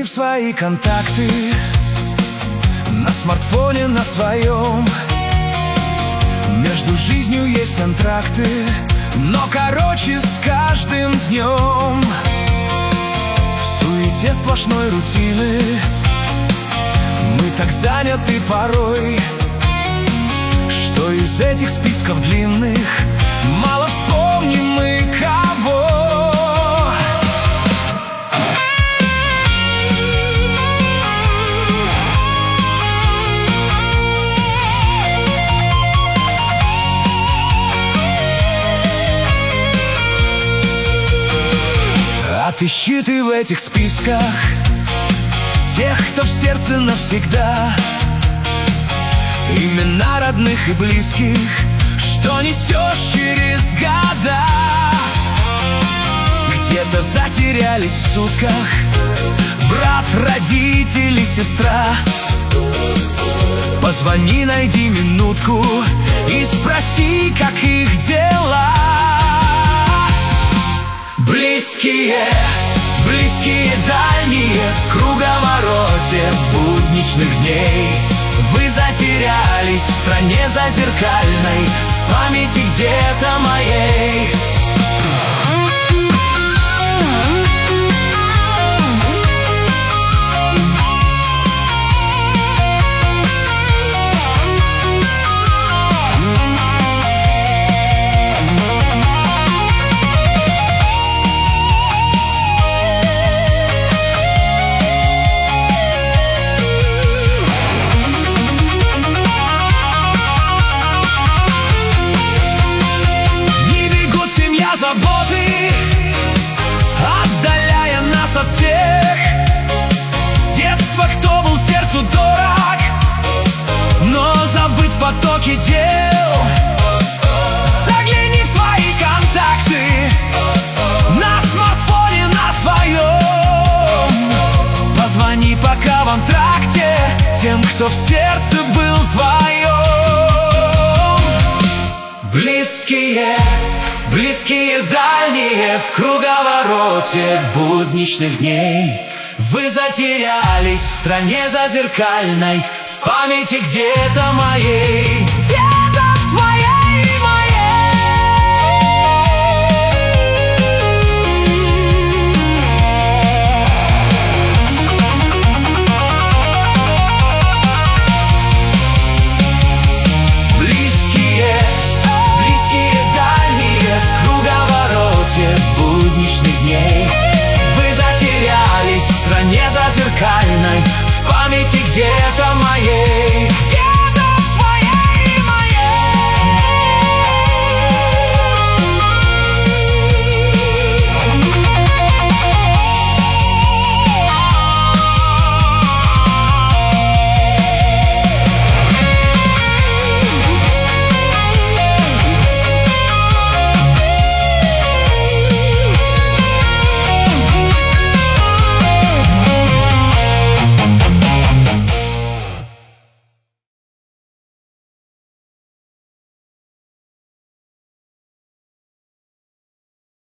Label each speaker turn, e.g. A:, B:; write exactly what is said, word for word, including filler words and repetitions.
A: в свои контакты на смартфоне на своем. Между жизнью есть антракты, но короче с каждым днем. В суете сплошной рутины мы так заняты порой, что из этих списков длинных мало вспомним мы кого. Отыщи ты в этих списках тех, кто в сердце навсегда, имена родных и близких, что несешь через года. Где-то затерялись в сутках брат, родители, сестра. Позвони, найди минутку и спроси, как их дела. Близкие, близкие, дальние, в круговороте будничных дней вы затерялись в стране зазеркальной, в памяти где-то моей. Заботы, отдаляя нас от тех с детства, кто был сердцу дорог, но забыт в потоке дел. Загляни в свои контакты на смартфоне на своем. Позвони пока в антракте тем, кто в сердце был твоем. Близкие, близкие, дальние, в круговороте будничных дней вы затерялись в стране зазеркальной, в памяти где-то моей. Где-то в твоей и моей. Близкие, близкие, дальние, в круговороте будничных дней вы затерялись в стране зазеркальной.